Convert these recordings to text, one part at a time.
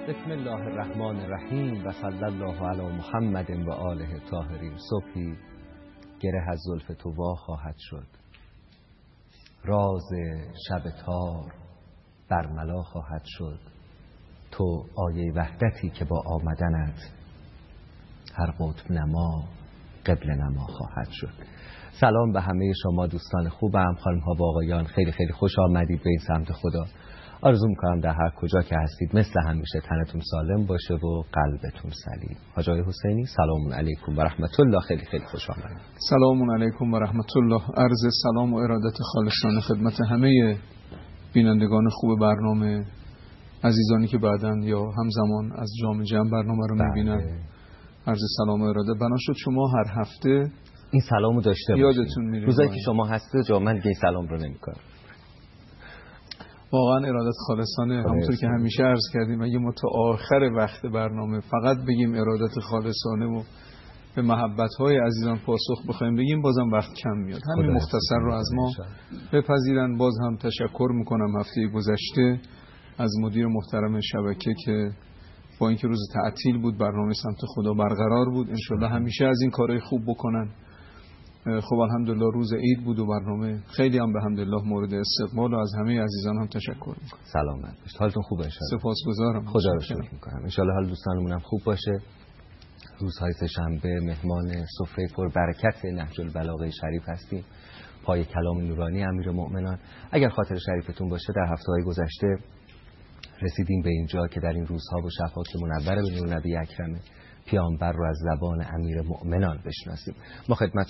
بسم الله الرحمن الرحیم و صلی الله علی محمد و آله طاهرین. صبحی گره از زلف تو وا خواهد شد، راز شب تار برملا خواهد شد. تو آیه وحدتی که با آمدنت هر قطب نما قبل نما خواهد شد. سلام به همه شما دوستان خوبم، خانم ها و آقایان، خیلی خیلی خوش آمدید به این سمت خدا. آرزو میکنم در هر کجا که هستید مثل همیشه تنتون سالم باشه و قلبتون سلیم. حاج آقای حسینی سلام علیکم و رحمت الله، خیلی خیلی خوش آمدید. سلام علیکم و رحمت الله. عرض سلام و ارادت خالصانه خدمت همه بینندگان خوب برنامه، عزیزانی که بعداً یا همزمان از جام جم برنامه رو میبینن. عرض سلام و اراده. بنا شد شما هر هفته این سلامو داشته باشید. یادتون میره روزایی که شما هستید جا من دیگه سلام رو نمیکنم. واقعا ارادت خالصانه. همونطور که همیشه عرض کردیم اگه ما تا آخر وقت برنامه فقط بگیم ارادت خالصانه و به محبت‌های عزیزان پاسخ بخوایم بگیم بازم وقت کم میاد. همین مختصر رو از ما بپذیرن. باز هم تشکر میکنم هفته گذشته از مدیر محترم شبکه که با اینکه روز تعطیل بود برنامه سمت خدا برقرار بود. انشالله همیشه از این کارهای خوب بکنن. خب الحمدلله روز عید بود و برنامه خیلی هم به حمدالله مورد استقبال و از همه عزیزان هم تشکر میکنم. سلامت باشید، حالتون خوبه انشالله. سپاسگزارم. خدا رو شکر میکنم. انشالله حال دوستانمون هم خوب باشه. روزهای سه‌شنبه مهمان سفره پر برکت نهج البلاغه شریف هستیم، پای کلام نورانی امیرالمؤمنان. اگر خاطر شریفتون باشه در هفته‌های گذشته رسیدیم به اینجا که در این روزها و شب‌ها که منور به نور نبی اکرم پیامبر رو از زبان امیرالمؤمنان بشناسیم. ما خدمت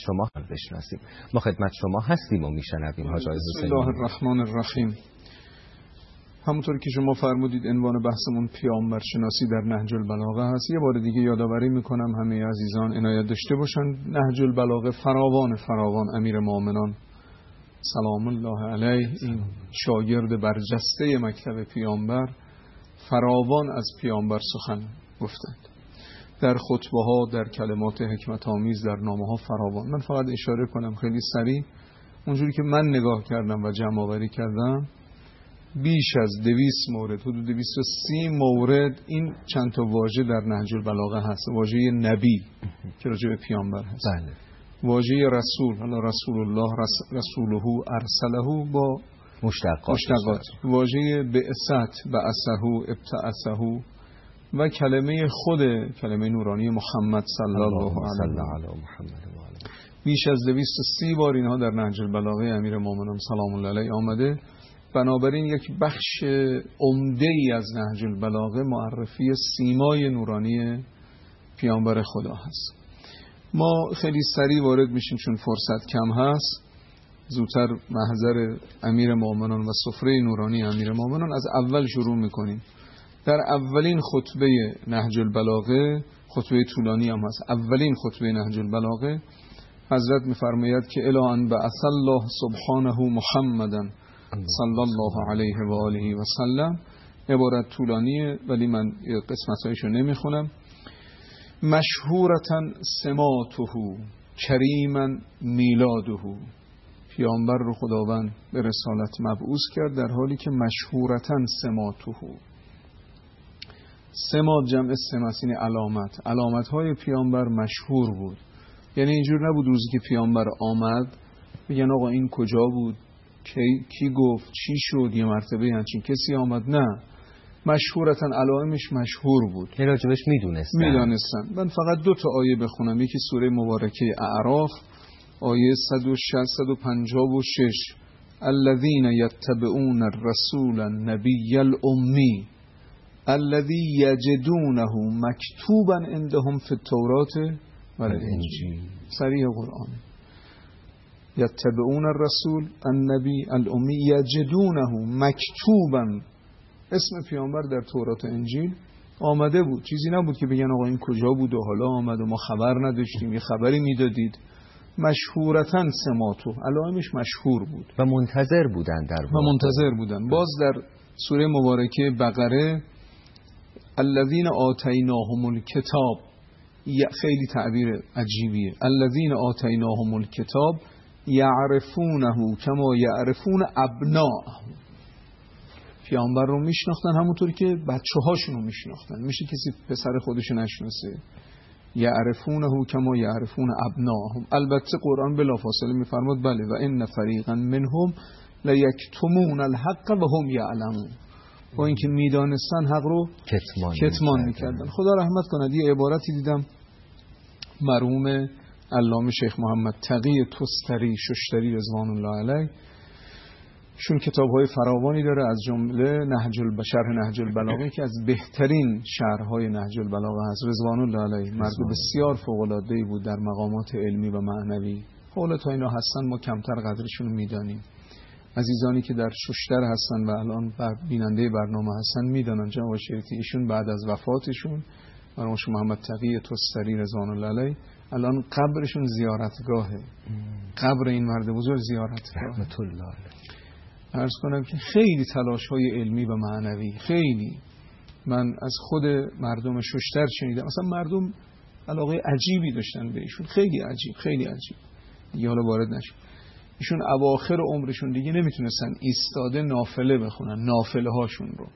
شما هستیم و میشنویم. حاج آقای حسینی. بسم الله الرحمن الرحیم. همونطور که شما فرمودید عنوان بحثمون پیامبر شناسی در نهج البلاغه هست. یه بار دیگه یادآوری میکنم همه عزیزان عنایت داشته باشن. نهج البلاغه فراوان امیرالمؤمنان سلام الله علیه، این شاگرد برجسته مکتب پیامبر، فراوان از پیامبر سخن گفتند در خطبه ها، در کلمات حکمت آمیز، در نامه ها فراوان. من فقط اشاره کنم خیلی سریع اونجوری که من نگاه کردم و جمع آوری کردم بیش از 200 مورد، حدود 230 مورد این چند تا واژه در نهج البلاغه هست. واژه نبی که راجع به پیامبر هست، بله. واژه رسول، حالا رسول الله، رسوله، ارسله با مشتقات. واژه بعثت، بعثه، ابتعثه و کلمه نورانی محمد صلی الله علیه و بیش از 230 بار اینها در نهج البلاغه امیرالمؤمنان سلام الله علیه آمده. بنابراین یک بخش عمده‌ای از نهج البلاغه معرفی سیمای نورانی پیامبر خدا هست. ما خیلی سریع وارد میشیم چون فرصت کم هست. زودتر محضر امیرالمؤمنان و سفره نورانی امیرالمؤمنان از اول شروع میکنیم. در اولین خطبه نهج البلاغه، خطبه طولانی هم هست، اولین خطبه نهج البلاغه حضرت میفرماید که الی ان بعث الله سبحانه محمدا صلی الله علیه و آله و سلم. عبارت طولانیه ولی من قسمتایشو نمیخونم. مشهورتا سماته کریما میلاده. پیامبر رو خداوند به رسالت مبعوث کرد در حالی که مشهورتا سماته، سمات جمع سمات یعنی علامت های پیامبر مشهور بود. یعنی اینجور نبود روزی که پیامبر آمد بگن آقا این کجا بود، کی گفت، چی شد، یه مرتبه همچین کسی آمد. نه، مشهورتن علائمش مشهور بود، یه راجبش میدونستن. من فقط 2 تا آیه بخونم. یکی سوره مبارکه اعراف آیه 156 الذين يتبعون الرسول النبي الأمي الذي يجدونه مكتوبا عندهم في التوراة والإنجيل. صریح قرآن. یتبعون الرسول النبی الأمی یجدونه مکتوبا. اسم پیامبر در تورات و انجیل آمده بود. چیزی نبود که بگن آقا این کجا بود و حالا آمد و ما خبر نداشتیم، یه خبری میدادید. مشهورتن سماتو، علائمش مشهور بود و منتظر بودن. باز در سوره مبارکه بقره الذین آتیناهم الکتاب، خیلی تعبیر عجیبیه. الذین آتیناهم الکتاب یعرفونه کما یعرفون ابناءهم. پیامبر رو میشناختن همونطوری که بچه هاشون رو میشناختن. میشه کسی پسر خودش نشناسه؟ یعرفونه کما یعرفون ابناهم. البته قرآن بلافاصله میفرماد بله و ان فریقا منهم لیکتمون الحق و هم یعلمون، با اینکه میدانستن حق رو کتمان میکردن. خدا رحمت کند یه عبارتی دیدم مرحوم علامه شیخ محمد تقی تستری ششتری رضوان الله علیه، شون کتاب‌های فراوانی داره، از جمله نهج البلاغه که از بهترین شرح‌های نهج البلاغه هست. رضوان الله علیه مرد بسیار فوق‌العاده‌ای بود در مقامات علمی و معنوی. حالا تا اینا هستن ما کمتر قدرشون رو میدانیم. عزیزانی که در ششتر هستن و الان بیننده برنامه هستن میدانن جناب شریعتی ایشون بعد از وفاتشون مرحوم محمد تقی تستری رضوان الله علیه الان قبرشون زیارتگاهه. قبر این مرد بزرگ زیارتگاه رحمت الله علیه. عرض کنم که خیلی تلاش‌های علمی و معنوی، خیلی من از خود مردم ششتر شنیدم، مثلا مردم علاقه عجیبی داشتن به ایشون، خیلی عجیب دیگه حالا وارد نشم. ایشون اواخر عمرشون دیگه نمیتونستن ایستاده نافله بخونن، نافله هاشون رو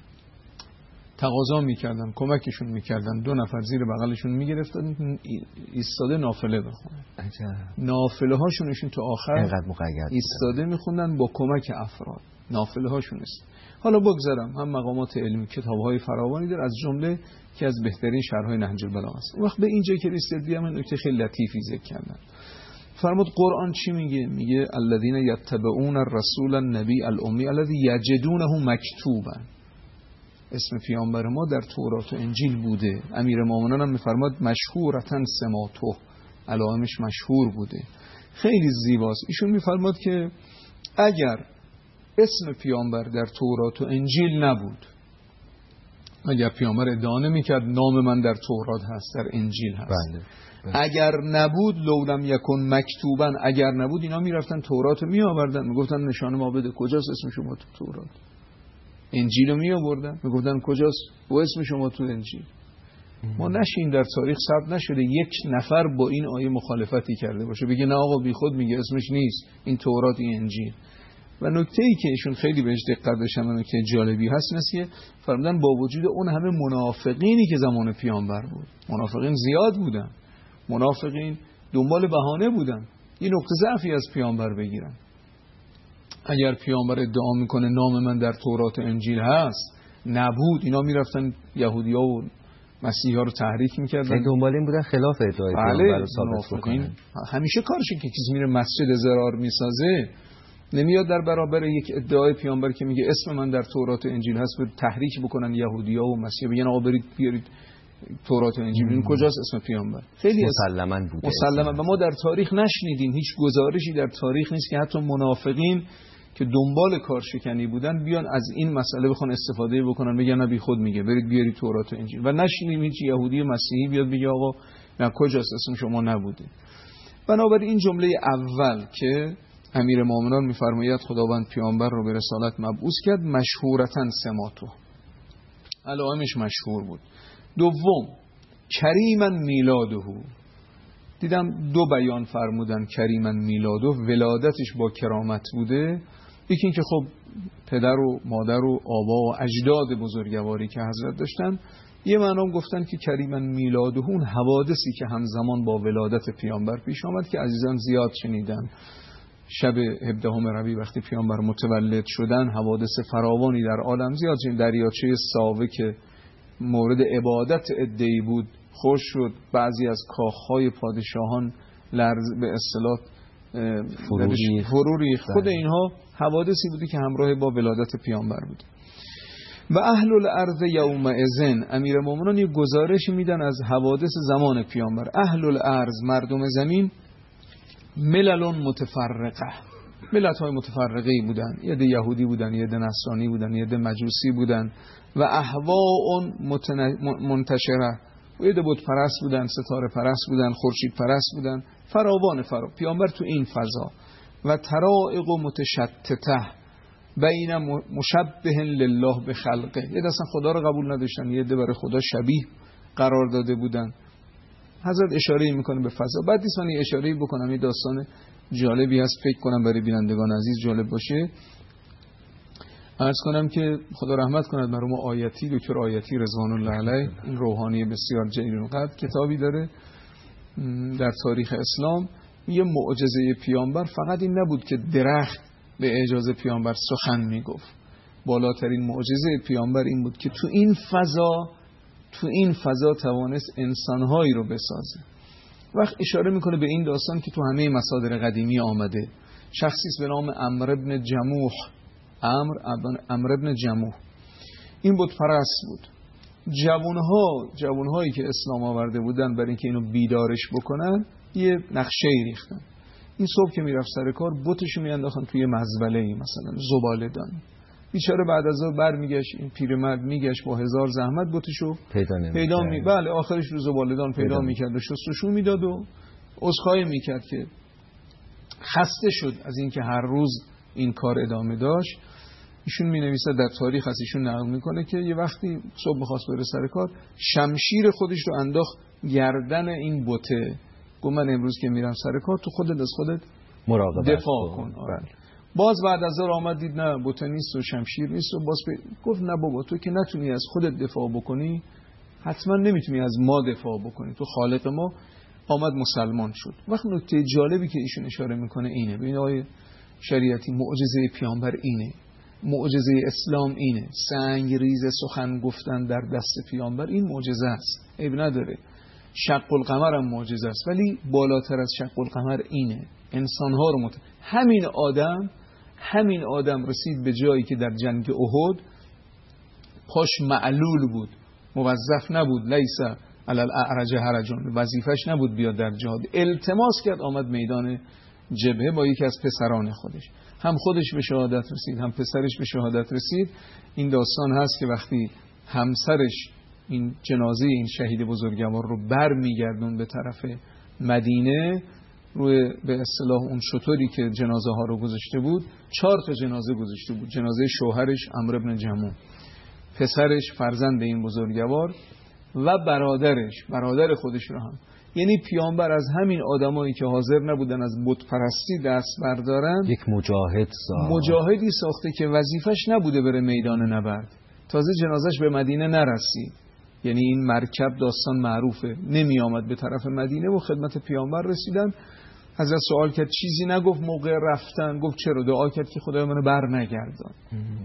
تقاضا میکردن، کمکشون میکردن، 2 نفر زیر بغلشون میگرفتن ایستاده نافله بخونن. نافله هاشونشون تا آخر ایستاده میخوندن با کمک افراد. نافله هاشون است. حالا بگذارم هم مقامات علمی کتاب‌های فراوانی داره، از جمله که از بهترین شرح‌های نهج البلاغه است. اون وقت به اینجا که رسیدیم نکته خیلی لطیفی ذکر کردن. فرمود قرآن چی میگه؟ میگه الذین یتبعون الرسول النبی الامی الذی یجدونه مکتوبا. اسم پیامبر ما در تورات و انجیل بوده. امیرالمومنین هم میفرماد مشهورتاً سماته، علائمش مشهور بوده. خیلی زیباست. ایشون میفرماد که اگر اسم پیامبر در تورات و انجیل نبود، اگر پیامبر ادعا نمیکرد نام من در تورات هست، در انجیل هست، بله. اگر نبود لولم یکن مکتوبا، اگر نبود اینا میرفتن تورات رو میآوردن میگفتن نشانه ما بده، کجاست اسم شما تو تورات؟ انجیل رو میآوردن میگفتن کجاست و اسم شما تو انجیل؟ ما نشین در تاریخ ثبت نشده یک نفر با این آیه مخالفتی کرده باشه بگه نه آقا بی خود میگه اسمش نیست، این تورات این انجیل. و نکته‌ای که ایشون خیلی بهش دقت داشتن و نکته جالبی هست اینه که فرمودن با وجود اون همه منافقینی که زمان پیامبر بود، منافقین زیاد بودن، منافقین دنبال بهانه بودن این نقطه ضعفی از پیامبر بگیرن. اگر پیامبر ادعا میکنه نام من در تورات و انجیل هست نبود، اینا میرفتن یهودی‌ها و مسیحی‌ها رو تحریک میکردن، دنبال این بودن خلاف ادعای پیامبر رو ثابت کنن. همیشه کارشه که کسی میره مسجد زرار میسازه نمیاد در برابر یک ادعای پیامبر که میگه اسم من در تورات و انجیل هست به تحریک بکنن یهودی‌ها و مسیحی‌ها، بگن آقا برید بیارید تورات و انجیل این کجاست اسم پیامبر. خیلی مسلماً بوده، مسلماً. و ما در تاریخ نشنیدیم، هیچ گزارشی در تاریخ نیست که حتی منافقین که دنبال کارشکنی بودن بیان از این مسئله بخوان استفاده بکنن بگن نبی خود میگه برید بیارید تورات و انجیل. و نشنیدیم هیچ یهودی و مسیحی بیاد بگه آقا نه کجاست اسم شما نبوده. بنابراین این جمله اول که امیرالمومنین میفرماید خداوند پیامبر رو به رسالت مبعوث کرد، مشهورتاً سماتو، علائمش مشهور بود. دوم کریما میلاده، دیدم 2 بیان فرمودن کریما میلاده، ولادتش با کرامت بوده. یکی این که خب پدر و مادر و آبا و اجداد بزرگواری که حضرت داشتن، یه معنام گفتن که کریما میلاده اون حوادثی که همزمان با ولادت پیامبر پیش آمد که عزیزان زیاد شنیدن. شب 17 ربیع وقتی پیامبر متولد شدن حوادث فراوانی در عالم زیاد شد. دریاچه ساوه که مورد عبادت عده‌ای بود خوش شد، بعضی از کاخهای پادشاهان به اصطلاح فرو ریخت. خود اینها حوادثی بودی که همراه با ولادت پیامبر بود. و اهل الارض یومئذ، امیرالمومنین یه گزارش میدن از حوادث زمان پیامبر. اهل الارض مردم زمین، ملل متفرقه، ملت‌های متفرقه‌ای بودن، یه ده یهودی بودن، یه ده نصرانی بودن، یه ده مجوسی بودن. و اهواء منتشره، یه ده بت پرست بودن، ستاره پرست بودن، خورشید پرست بودن، فراوان پیامبر تو این فضا. و طرائق متشتته بین مشبه لله به خلقه، یه دستن خدا رو قبول نداشتن، یه ده برای خدا شبیه قرار داده بودن. حضرت اشاره میکنه به فضا. بعد نیست من یه اشاره بکنم، یه داستان جالبی هست فکر کنم برای بینندگان عزیز جالب باشه. عرض کنم که خدا رحمت کند مرحوم آیتی، دکتر آیتی رضوان الله علیه، این روحانی بسیار جلیل القدر کتابی داره در تاریخ اسلام. یه معجزه پیامبر فقط این نبود که درخت به اعجاز پیامبر سخن میگفت، بالاترین معجزه پیامبر این بود که تو این فضا توانست انسانهایی رو بسازه. وقت اشاره میکنه به این داستان که تو همه مصادر قدیمی آمده. شخصی به نام عمرو بن جموح، عمرو بن جموح، این بت پرست بود. جوانهایی که اسلام آورده بودن برای اینکه اینو بیدارش بکنن یه نقشه‌ای ریختن. این صبح که میرفت سر کار بتشو میانداختن توی مزبله‌ای، مثلا زباله‌دان. بیچاره بعد از اون برمیگشت، این پیرمرد میگشت با هزار زحمت بتشو پیدا بله آخرش رو زباله‌دان پیدا میکرد و شستشو میداد و عذرخواهی میکرد که خسته شد از اینکه هر روز این کار ادامه داشت. ایشون مینویسه در تاریخ از ایشون نقل میکنه که یه وقتی صبح بخواست بره سر کار، شمشیر خودش رو انداخت گردن این بته، گفت من امروز که میرم سر کار تو خودت از خودت دفاع کن. باز بعد از ظهر آمد دید نه بته نیست و شمشیر نیست و باز گفت نه بابا تو که نتونی از خودت دفاع بکنی حتما نمیتونی از ما دفاع بکنی، تو خالق ما. آمد مسلمان شد. وقت نکته جالبی که ایشون اشاره میکنه اینه، ببین آقای شریعتی، معجزه پیامبر اینه، معجزه اسلام اینه، سنگ ریز سخن گفتن در دست پیامبر این معجزه است، عیب نداره. شق القمر هم معجزه است، ولی بالاتر از شق القمر اینه، انسانها رو همین آدم رسید به جایی که در جنگ احد پاش معلول بود، موظف نبود، لیس علی الاعرج حرج، وظیفش نبود بیاد در جهاد، التماس کرد آمد میدان جبهه با یکی از پسران خودش، هم خودش به شهادت رسید هم پسرش به شهادت رسید. این داستان هست که وقتی همسرش این جنازه این شهید بزرگوار رو بر میگردون به طرف مدینه، روی به اصطلاح اون شطوری که جنازه ها رو گذاشته بود 4 تا جنازه گذاشته بود، جنازه شوهرش عمرو بن جموح، پسرش فرزند این بزرگوار و برادر خودش رو هم. یعنی پیامبر از همین آدمایی که حاضر نبودن از بت پرستی دست بردارن یک مجاهدی ساخته که وظیفش نبوده بره میدان نبرد. تازه جنازش به مدینه نرسید، یعنی این مرکب داستان معروفه، نمی آمد به طرف مدینه و خدمت پیامبر رسیدن. حضرت سوال کرد چیزی نگفت موقع رفتن؟ گفت چرا؟ دعا کرد که خدای منو بر نگردان.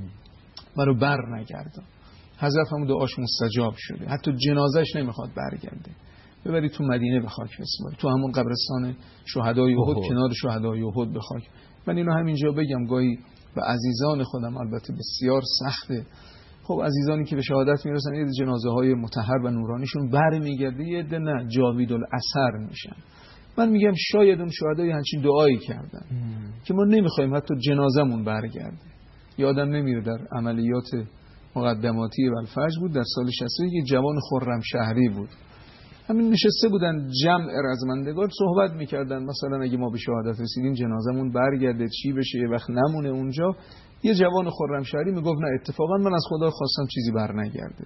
حضرت هم دعاش مستجاب شده، حتی جنازش نمیخواد برگرده، ببری تو مدینه به خاک بسپاری، تو همون قبرستان شهدای احد کنار شهدای احد به خاک. من اینو همینجا بگم، گاهی به عزیزان خودم البته بسیار سخته، خب عزیزانی که به شهادت میرسن یه جنازه های مطهر و نورانیشون برمیگرده، یه عده نه جاوید الاثر میشن. من میگم شاید اون شهدای همچین دعایی کردن که ما نمیخوایم حتی جنازمون برگرده. یادم نمیره در عملیات مقدماتی والفجر بود در سال 61، یه جوان خرم شهری بود، همین نشسته بودن جمع رزمندگان صحبت میکردن، مثلا اگه ما به شهادت رسیدیم جنازمون برگرده چی بشه، یه وقت نمونه اونجا. یه جوان خرم شهری میگفت نه اتفاقا من از خدا خواستم چیزی بر نگرده.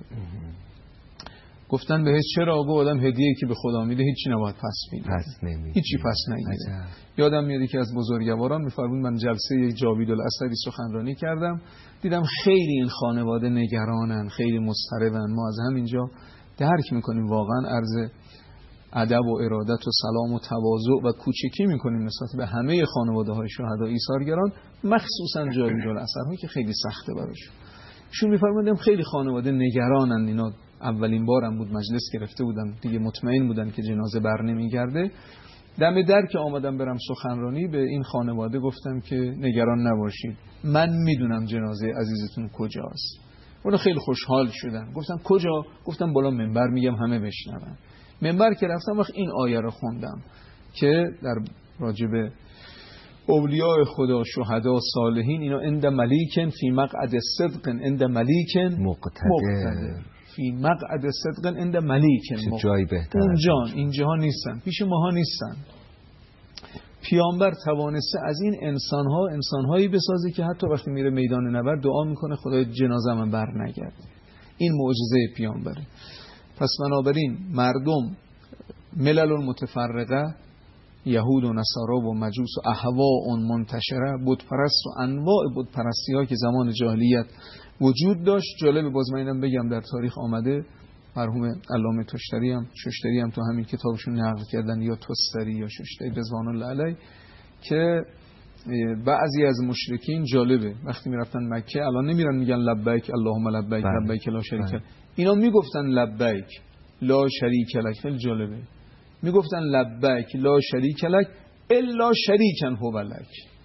گفتن بهش چرا؟ آقا آدم هدیه‌ای که به خدا میده هیچی نباید پس میده، هیچی پس نگیره. یادم میاد که از بزرگواران میفرمود من جلسه جاوید الاثری سخنرانی کردم، دیدم خیلی این خانواده نگرانن، خیلی مضطربن. ما از همینجا درک میکنیم واقعا عرض ادب و ارادت و سلام و تواضع و کوچکی میکنیم نسبت به همه خانواده های شهدا ایثارگران، مخصوصا جاوید الاثرهایی که خیلی سخته براشون. ایشون میفرمودن خیلی خانواده نگرانن، اینا اولین بارم بود مجلس گرفته بودن دیگه، مطمئن بودن که جنازه بر نمیگرده. دم در که آمدم برم سخنرانی به این خانواده گفتم که نگران نباشید، من میدونم جنازه عزیزتون کجاست. اونا خیلی خوشحال شدن. گفتم کجا؟ گفتم بالا منبر میگم همه بشنون. منبر که رفتم وقت این آیه رو خوندم که در راجب اولیاء خدا، شهدا، صالحین، اینا عند ملیکن فی مقعد صدق عند ملیکن مقتدر، فی مقعد صدق عند ملیکن جای بهتر اینجاها نیستن، پیش ماها نیستن. پیامبر توانسته از این انسانهایی بسازه که حتی وقتی میره میدان نبرد دعا میکنه خدای جنازه من بر نگرد. این معجزه پیامبره. پس بنابراین مردم ملل متفرقه یهود و نصارا و مجوس و اهواء منتشره، بت پرست و انواع بت پرستی ها که زمان جاهلیت وجود داشت. جالب باز من اینم بگم در تاریخ آمده، مرحوم علامه ششتری هم تو همین کتابشون نقل کردن، یا توستری یا ششتری رضوان الله علیه، که بعضی از مشرکین جالبه وقتی میرفتن مکه، الان نمیرن میگن لبیک اللهم لبیک لبیک لا شریک لک، اینا میگفتن لبیک لا شریک لک. خیلی جالبه، میگفتن لبیک لا شریک لک الا شریکا هو لک.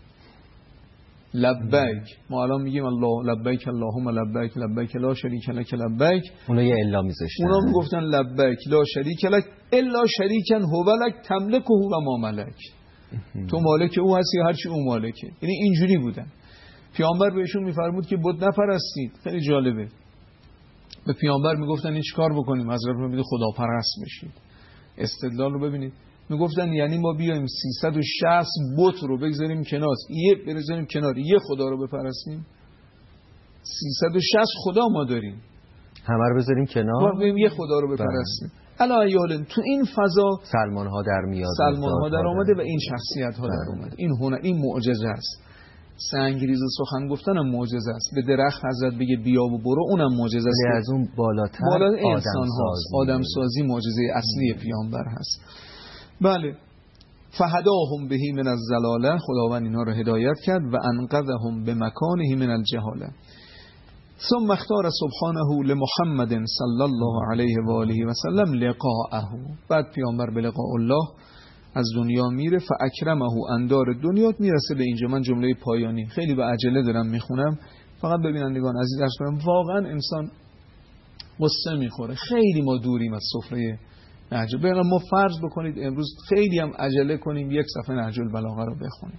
لبیک ما الان میگیم الله لبیک اللهم لبیک لبیک لا شریک لک لبیک، اونا یه الا میذاشتن، اونا میگفتن لبیک لا شریک لک الا شریکا هو لک تملکه و ما ملک. تو مالک او هستی هر چی او مالکه. یعنی اینجوری بودن. پیامبر بهشون میفرمود که بت نپرستید. خیلی جالبه، به پیامبر میگفتن این چیکار بکنیم؟ حضرت میگه خدا پرست بشید. استدلال رو ببینید، میگفتن یعنی ما بیایم 360 بت رو بگذاریم کنار، یه خدا رو بپرستیم؟ 360 خدا ما داریم، همه رو بذاریم کنار، ما بیایم یه خدا رو بپرستیم. علا یالن تو این فضا سلمان ها در میاد، سلمان ها در آمده و این شخصیت ها در آمده. این هنر، این معجزه است. سنگریز سخن گفتن هم معجزه است. به درخت حضرت بگه بیا و برو، اونم معجزه است. از اون بالاتر انسان هاست. آدم سازی معجزه اصلی پیامبر هست. بله. فهداهم بهی من الضلاله، خداوند اینا رو هدایت کرد و انقذهم بمکانه من الجهاله. ثم اختار سبحانه لمحمد صلی الله علیه و آله و سلم لقاءه. بعد پیامبر به لقاء الله از دنیا میره، فاکرمه اندار دنیا. میرسه به اینجا. من جمله پایانی خیلی به عجله دارم میخونم، فقط ببینندگان عزیز عرض کنم واقعا انسان قصه میخوره. خیلی ما دوریم از سفره نهج. ببینم ما فرض بکنید امروز خیلی هم عجله کنیم یک صفحه نهج البلاغه رو بخونیم،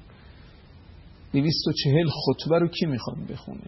240 خطبه رو کی میخواد بخونه؟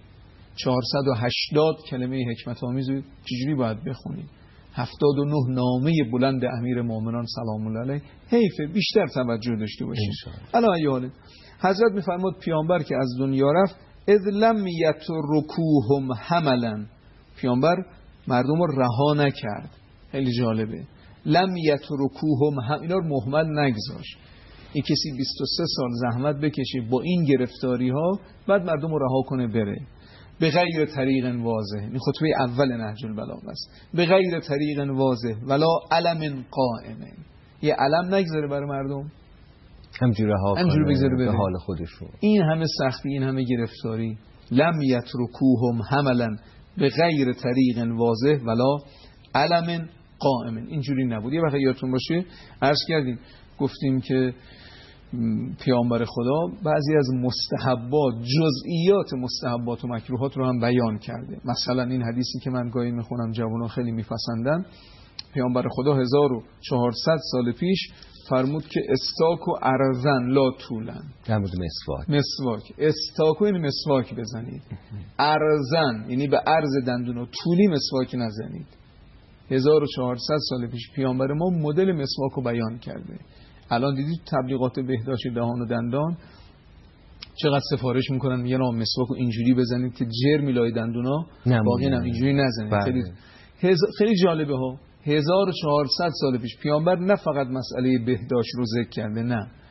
480 کلمه حکمت آمیز چجوری باید بخونیم؟ 79 نامه بلند امیر مومنان سلام الله علیه. حیفه بیشتر توجه داشته باشیم. الان ایاله حضرت میفرماد پیامبر که از دنیا رفت، اذ لم یترکوهم حملا، پیامبر مردم رو رها نکرد. خیلی جالبه، لم یترکوهم هم، اینا رو مهمل نگذاشت. این کسی 23 سال زحمت بکشه با این گرفتاری ها، بعد مردم رو رها کنه بره. به غیر طریق واضح، این خطبه اول نهج البلاغه است. به غیر طریق واضح ولا علم قائمه، یه علم نگذاره برای مردم، همجوری بگذاره به حال خودشون. این همه سختی، این همه گرفتاری. لم یترکوهم حملا به غیر طریق واضح ولا علم قائمه، اینجوری نبود. یه وقت یادتون باشه عرض کردیم، گفتیم که پیامبر خدا بعضی از مستحبات، جزئیات مستحبات و مکروهات رو هم بیان کرده. مثلا این حدیثی که من گاهی میخونم جوانان خیلی میپسندن، پیامبر خدا 1400 سال پیش فرمود که استاک و ارزن لا طولن، در مورد مسواک. استاک و این مسواک بزنید، ارزن یعنی به عرض دندون و طولی مسواک نزنید. 1400 سال پیش پیامبر ما مدل مسواک رو بیان کرده. الان دیدید تبلیغات بهداشت دهان و دندان چقدر سفارش میکنن، میگن مسواک رو اینجوری بزنید که جرمی لای دندونا باقی نمونه، اینجوری نزنید. خیلی جالبه ها. 1400 سال پیش پیامبر نه فقط مسئله بهداشت رو ذکر کرده،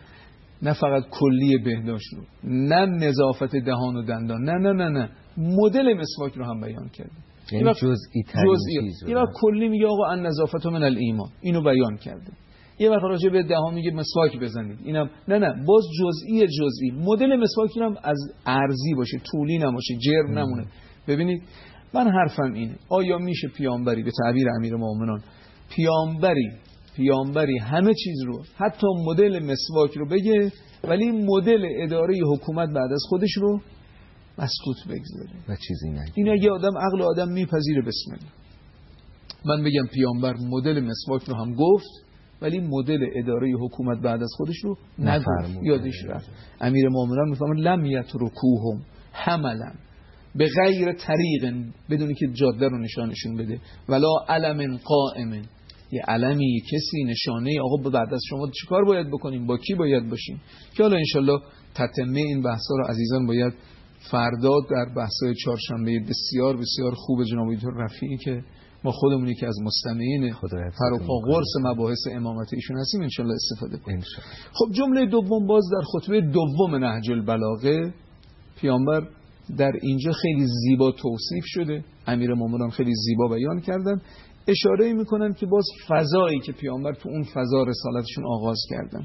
نه فقط کلی بهداشت رو، نه نظافت دهان و دندان، نه مدل مسواک رو هم بیان کرده. یعنی جزئی ترین چیز رو. یه وقت کلی میگه آقا ان نظافت من الایمان، اینو بیان کرده. یه وقت راجع به دهان میگه مسواک بزنید، اینم نه باز جزئی مدل مسواک هم از ارزی باشه، طولی نباشه، جرم نمونه. ببینید من حرفم اینه، آیا میشه پیامبری به تعبیر امیر مومنان پیامبری همه چیز رو حتی مدل مسواک رو بگه ولی مدل اداره حکومت بعد از خودش رو مسکوت بگذاره و چیزی نگه؟ این اگه عقل آدم میپذیره بسم الله. من بگم پیامبر مدل مسواک رو هم گفت ولی مدل اداره حکومت بعد از خودش رو نگفت، یادش رفت. امیر مومنان میفهمه لم یترکوهم حملا به غیر طریق، بدونی که جاده رو نشانشون بده، ولا علم قائم، یه علمی کسی نشانه آقا بعد از شما چیکار باید بکنیم، با کی باید باشیم، که حالا انشالله تتمه این بحثا رو عزیزان باید فردا در بحثای چهارشنبه بسیار بسیار خوب جناب دکتر رفیعی که ما خودمونی که از مستمعین فراپا قرص مباحث امامت ایشون هستیم انشالله استفاده کنیم. خب جمله دوم باز در خطبه دوم نهج البلاغه پیامبر در اینجا خیلی زیبا توصیف شده، امیرالمومنین خیلی زیبا بیان کردن، اشاره میکنن که باز فضایی که پیامبر تو اون فضا رسالتشون آغاز کردن،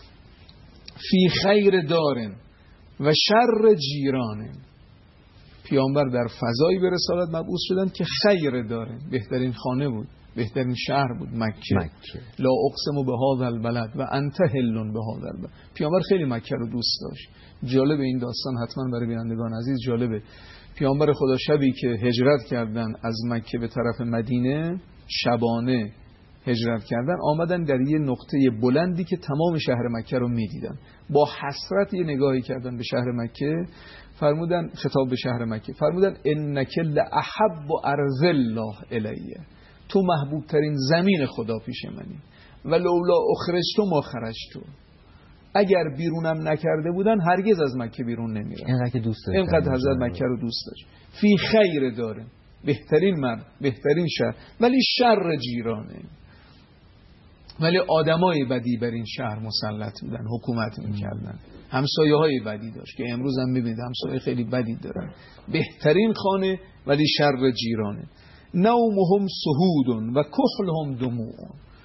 فی خیر دارن و شر جیرانه. پیامبر در فضایی به رسالت مبعوث شدن که خیر داره، بهترین خانه بود، بهترین شهر بود مکه. لا اقسم بهذا البلد و انت حل بهذا البلد. پیامبر خیلی مکه رو دوست داشت. جالب این داستان حتما برای بینندگان عزیز جالبه. پیامبر خدا شبی که هجرت کردن از مکه به طرف مدینه، شبانه هجرت کردن، آمدن در یه نقطه بلندی که تمام شهر مکه رو میدیدن. با حسرت یه نگاهی کردن به شهر مکه، فرمودن، خطاب به شهر مکه، فرمودن انک لاحب ارض الله الیه، تو محبوب ترین زمین خدا پیش منی، و لولا اخرجت ما خرجت، اگر بیرونم نکرده بودن هرگز از مکه بیرون نمیرم. اینقدر که دوست داشت، اینقدر حضرت مکه رو دوست داشت. فی خیر داره، بهترین مرد، بهترین شهر، ولی شر جیرانه، ولی آدمای بدی بر این شهر مسلط بودن، حکومت میکردن، همسایه های بدی داشت که امروز هم میبینید همسایه خیلی بدی دارن. بهترین خانه ولی شر جیرانه. نومهم سهود و کحلهم دموع.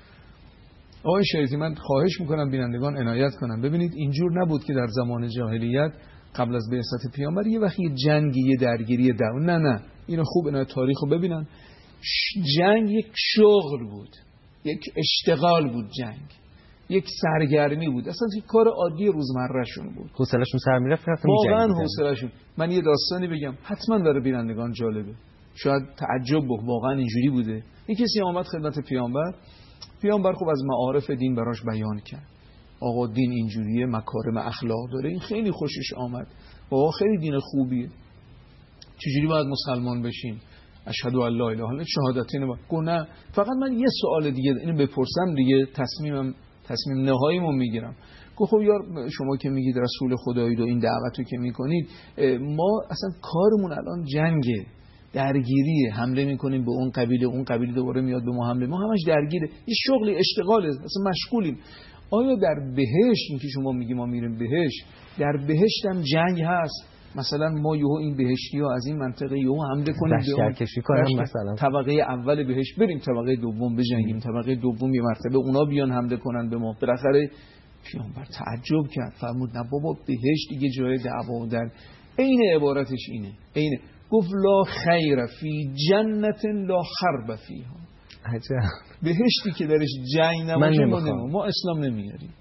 آقای شریعتی من خواهش میکنم بینندگان عنایت کنن، ببینید اینجور نبود که در زمان جاهلیت قبل از بعثت پیامبر یه وقتی جنگی، یه درگیری نه، اینو خوب اینا تاریخ رو ببینن. جنگ یک شغل بود، یک اشتغال بود، جنگ یک سرگرمی بود، اصلا یک کار عادی روزمرهشون بود. حوصله‌شون سر میرفت، واقعا حوصله‌شون. من یه داستانی بگم حتما برای بینندگان جالبه، شاید تعجب بکنه، واقعا اینجوری بوده. یک کسی آمد خدمت پیامبر خب از معارف دین براش بیان کرد، آقا دین اینجوریه، مکارم اخلاق داره، این خیلی خوشش آمد، آقا خیلی دین خوبیه، چجوری باید مسلمان بشیم؟ اشهد ان لا اله الا الله، شهادتین. نه فقط من یه سوال دیگه اینو بپرسم دیگه تصمیم نهاییمو میگیرم. گفت خب یار شما که میگید رسول خدایید و این دعوتو که میکنید، ما اصلا کارمون الان جنگه، درگیریه، حمله میکنیم به اون قبیله دوباره میاد به ما حمله، ما همش درگیره، یه شغلی اشتغاله، اصلا مشغولیم. آیا در بهشت، این که شما میگی ما میریم بهشت، در بهشت هم جنگ هست؟ مثلا ما یهو این بهشتی ها از این منطقه یهو حمله کنیم به لشکرکشی کنیم، مثلا طبقه اول بهشت بریم طبقه دوم بجنگیم، طبقه دوم یه مرتبه اونا بیان حمله کنن به ما. بالاخره پیامبر تعجب کرد، فرمود نه بابا، بهشت دیگه جای دعوا در عین عبارتش اینه، عین گفت لا خیر فی جنت لا حرب فیها. عجب. بهشتی که درش جنگ نباشه ما اسلام نمیاریم.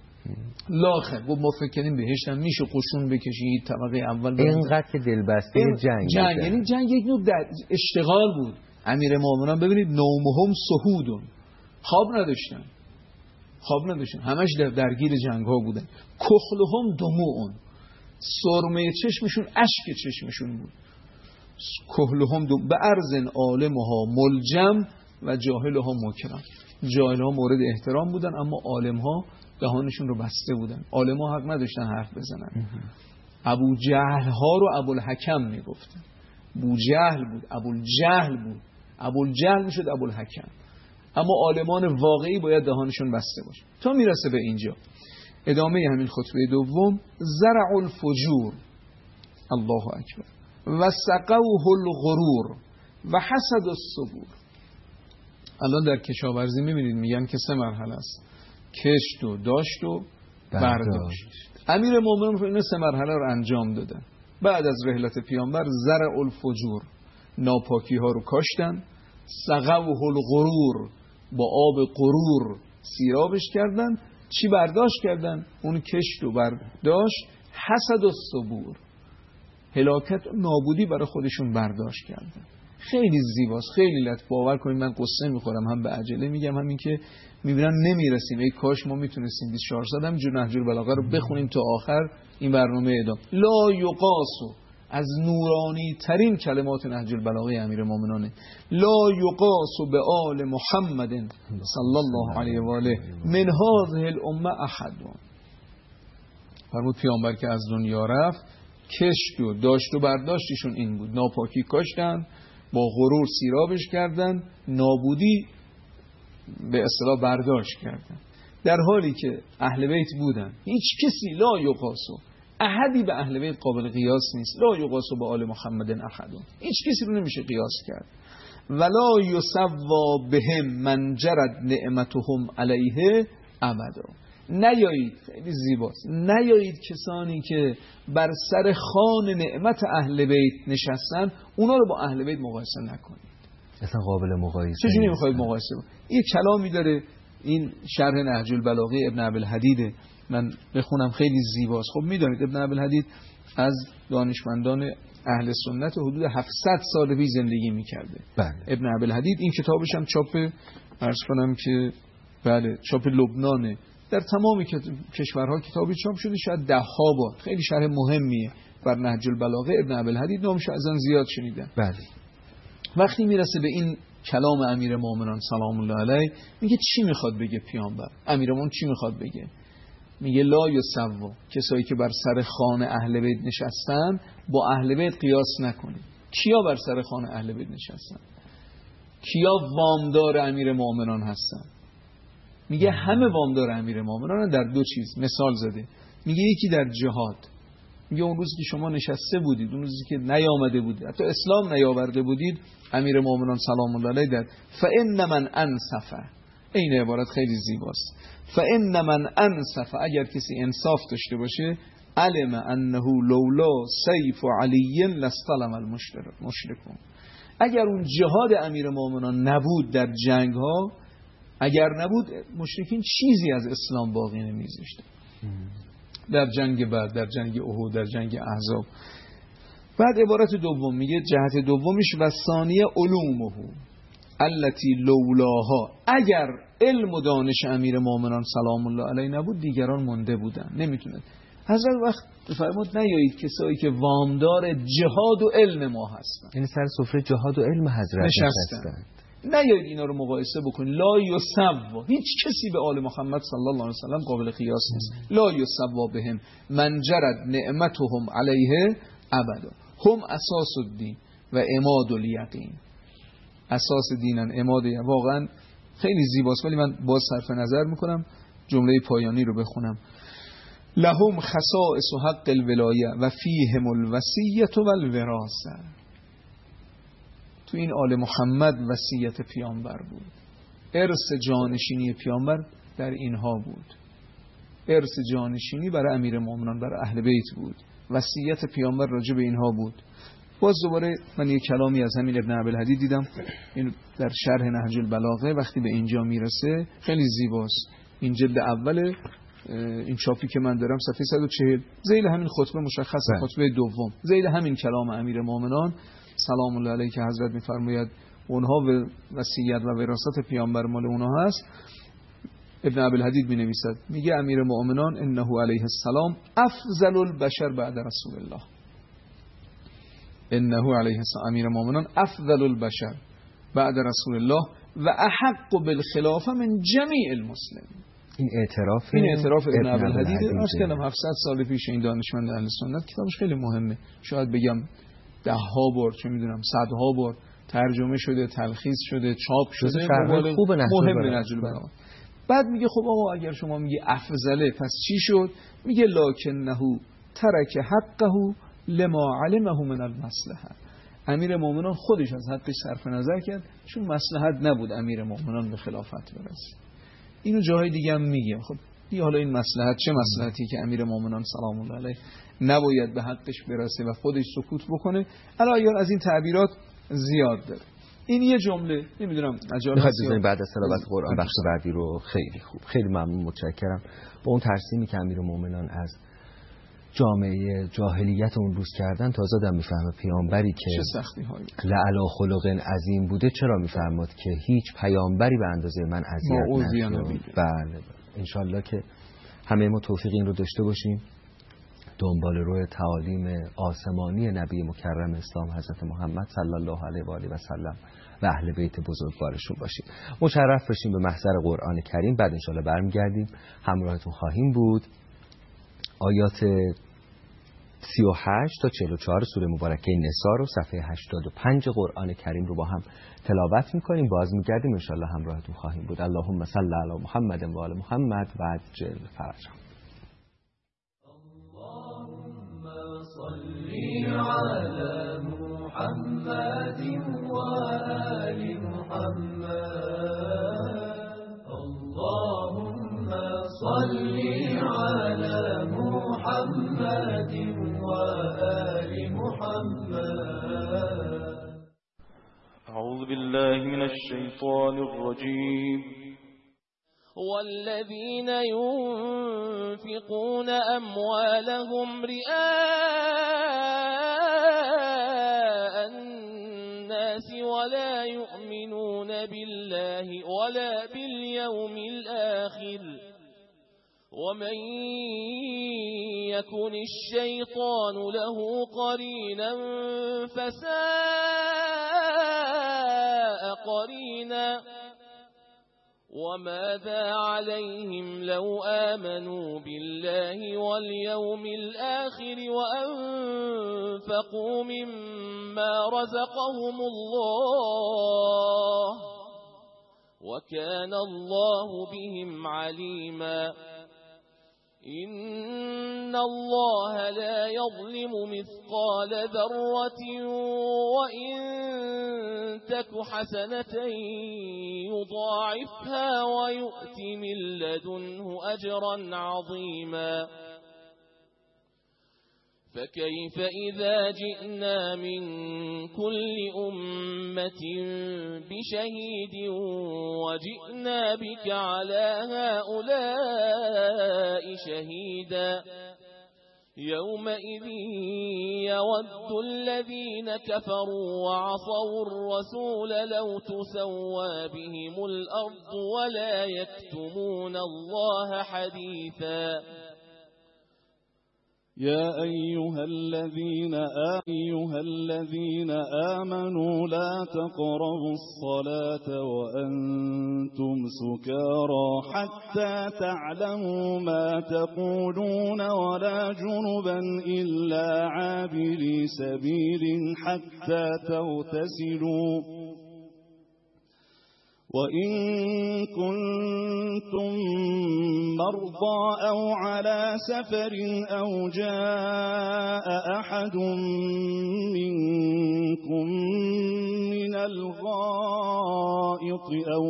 لا خیر. گفت ما فکر کنیم بهشت هم میشه قشون بکشید طبقه اول. اینقدر که دلبسته جنگ یعنی جنگ یک نوع اشتغال بود. امیرالمومنین ببینید نومهم سهودون، خواب نداشتن، همش درگیر جنگ ها بودن. کحلهم دموعون، سرمه چشمشون اشک چشمشون بود. کحلهم به ارزن عالمها ملجم و جاهلها مکرم. جاهلها مورد احترام بودن اما عالمها دهانشون رو بسته بودن. عالمها حق نداشتن حرف بزنن. ابو جهل ها رو ابوالحکم میگفتن. بوجهل بود، ابوالجهل میشد ابوالحکم. اما عالمان واقعی باید دهانشون بسته باشه. تا میرسه به اینجا ادامه همین خطبه دوم، زرع الفجور، الله اکبر، و سقوه الغرور و حسد الصبور. الان در کشاورزی میبینید میگن که 3 مرحله است، کشت و داشت و برداشت. امیرالمومنین این 3 مرحله رو انجام دادن. بعد از رحلت پیامبر زرع الفجور، ناپاکی ها رو کاشتن، سقوه الغرور، با آب غرور سیرابش کردن. چی برداشت کردن؟ اون کشت و برداشت. حسد الصبور، هلاکت و نابودی برای خودشون برداشت کردن. خیلی زیباست، خیلی لطف. باور کنید من قصه میخورم، هم به عجله میگم، همین که میبینم نمیرسیم. ای کاش ما میتونستیم 24 ساعت همینجور نهج البلاغه رو بخونیم تا آخر این برنامه ادامه. لا یقاسو، از نورانی ترین کلمات نهج البلاغه امیرالمومنین، لا یقاسو به آل محمد صلی الله علیه و آله من هذه الامه احد. فرمود پیامبر که از دنیا رفت، کشت و داشت و برداشتشون این بود، ناپاکی کاشتن، با غرور سیرابش کردن، نابودی به اصطلاح برداشت کردن، در حالی که اهل بیت بودن. هیچ کسی لا یقاسو، احدی به اهل بیت قابل قیاس نیست. لا یقاسو به آل محمد احد، هیچ کسی رو نمیشه قیاس کرد. ولا یسوا بهم من جرت نعمتهم علیه ابدا. نیایید، خیلی زیباست، نیایید کسانی که بر سر خوان نعمت اهل بیت نشستن اونا رو با اهل بیت مقایسه نکنید. اصلا قابل مقایسه چجوری میخواید مقایسه کنید؟ این کلامی داره، این شرح نهج البلاغه ابن ابوالحدید، من بخونم، خیلی زیباست. خب میدونید ابن ابوالحدید از دانشمندان اهل سنت حدود 700 سال پیش زندگی میکرده. بله. ابن ابوالحدید این کتابش هم چاپ، عرض کنم که بله چاپ لبنانه، در تمام کشورها کتابی چاپ شده، شاید 10 بار. خیلی شرح مهمیه بر نهج البلاغه ابن ابوالحدید، نامش ازن زیاد شنیدن. بله. وقتی میرسه به این کلام امیرالمومنین سلام الله علیه، میگه چی میخواد بگه پیامبر؟ امیرالمومنین چی میخواد بگه؟ میگه لا یسوا، کسایی که بر سر خوان اهل بیت نشستن با اهل بیت قیاس نکنید. کیا بر سر خوان اهل بیت نشستن؟ کیا وامدار امیرالمومنین هستن؟ میگه همه وامدار امیرالمومنین در 2 چیز مثال زده. میگه یکی در جهاد، میگه اون روزی که شما نشسته بودید، اون روزی که نیامده بودید، حتی اسلام نیاورده بودید، امیرالمومنین سلام الله علیه در فإن من انصف، این عبارت خیلی زیباست، فإن من انصف، اگر کسی انصاف داشته باشه، علم انه لولا سیف علی لاستلم المشرکون، اگر اون جهاد امیرالمومنین نبود در جنگ ها، اگر نبود مشرکین چیزی از اسلام باقی نمیذاشتن. در جنگ بعد، در جنگ احد، در جنگ احزاب. بعد عبارت دوم میگه جهت دومش و ثانیه علومه التي لولاها، اگر علم و دانش امیرالمومنین سلام الله علیه نبود دیگران مونده بودن، نمیتونه. حضرت وقت فرمود نیایید کسایی که وامدار جهاد و علم ما هستن، یعنی سر سفره جهاد و علم حضرت نشستن، نیایید اینا رو مقایسه بکنید. لا یسوا، هیچ کسی به آل محمد صلی الله علیه وسلم قابل قیاس نیست. لا یسوا بهم من جرت نعمتهم علیه ابدا، هم اساس الدین و عماد الیقین. اساس دینن، عماد، واقعا خیلی زیباست، ولی من باز صرف نظر میکنم جمله پایانی رو بخونم. لهم خصائص حق الولایه و فیهم الوصیه و الوراثه. تو این آل محمد وصیت پیامبر بود، ارث جانشینی پیامبر در اینها بود، ارث جانشینی برای امیرالمومنین، برای اهل بیت بود، وصیت پیامبر راجع به اینها بود. باز دوباره من یک کلامی از همین ابن ابوالحدید دیدم، این در شرح نهج البلاغه وقتی به اینجا میرسه خیلی زیباست. این جلد اول این چاپی که من دارم صفحه 140، ذیل همین خطبه مشخصه، خطبه دوم، ذیل همین کلام امیرالمومنین سلام الله علیه که حضرت میفرماید اونها به وصیت و وراثت پیامبر مال اونها هست. ابن ابوالحدید مینویسد، میگه امیرالمومنین انه علیه السلام افضل البشر بعد رسول الله. انه علیه السلام، امیرالمومنین افضل البشر بعد رسول الله و احق بالخلافه من جمیع المسلمین. این اعتراف ابن ابوالحدید. از کلام 700 سال پیش این دانشمند اهل سنت، کتابش خیلی مهمه، شاید بگم 10 بار، چه میدونم 100 بار ترجمه شده، تلخیص شده، چاپ شده، خوب مهمه نهج البلاغه. بعد میگه خب آقا اگر شما میگی افضله پس چی شد؟ میگه لکنه ترک حقه لما علمه من المصلحه. امیرالمومنین خودش از حقش صرف نظر کرد چون مصلحت نبود امیرالمومنین به خلافت برسه. اینو جاهای دیگه هم میگه. خب دیگه حالا این مصلحت چه مصلحتی که امیرالمومنین سلام الله علیه نباید به حقش برسه و خودش سکوت بکنه. الان از این تعبیرات زیاد داره. این یه جمله، نمیدونم میخواد بزنیم بعد از تلاوت قرآن بخش بعدی رو. خیلی خوب، خیلی ممنون، متشکرم. با اون ترسیمی که امیرالمومنین از جامعه جاهلیت اون روز کردن، تازه آدم میفهمه پیامبری که چه سختی هایی لعلی خلق عظیم بوده چرا میفرماد که هیچ پیامبری به اندازه من اذیت نشد. بله، انشالله که همه ما توفیق این رو داشته باشیم، دنبال روی تعالیم آسمانی نبی مکرم اسلام حضرت محمد صلی الله علیه و آله و سلم و اهل بیت بزرگوارشون باشیم. مشرف بشیم به محضر قرآن کریم. بعد انشالله برمیگردیم، همراهتون خواهیم بود. آیات 38 تا 44 سوره مبارکه نساء رو صفحه 85 قرآن کریم رو با هم تلاوت میکنیم. باز میگردیم انشالله همراهتون خواهیم بود. اللهم صل علی محمد و آل محمد و عجل فرجهم. اللهم صل علی محمد و آل محمد. اللهم صل علی محمد و آل محمد. أعوذ بالله من الشيطان الرجيم. والذين ينفقون أموالهم رئاء الناس ولا يؤمنون بالله ولا باليوم الآخر ومن يكن الشيطان له قرينا فساء قرينا وماذا عليهم لو آمنوا بالله واليوم الآخر وأنفقوا مما رزقهم الله وكان الله بهم عليما. إن الله لا يظلم مثقال ذرة وإن تك حسنة يضاعفها ويؤت من لدنه أجرا عظيما. فكيف إذا جئنا من كل أمة بشهيد وجئنا بك على هؤلاء شهيدا يومئذ يود الذين كفروا وعصوا الرسول لو تسوى بهم الأرض ولا يكتمون الله حديثا. يا أيها الذين آمنوا لا تقربوا الصلاة وأنتم سكارى حتى تعلموا ما تقولون ولا جنبا إلا عابري سبيل حتى تغتسلوا وإن كنتم مرضى أو على سفر أو جاء أحد منكم من الغائط أو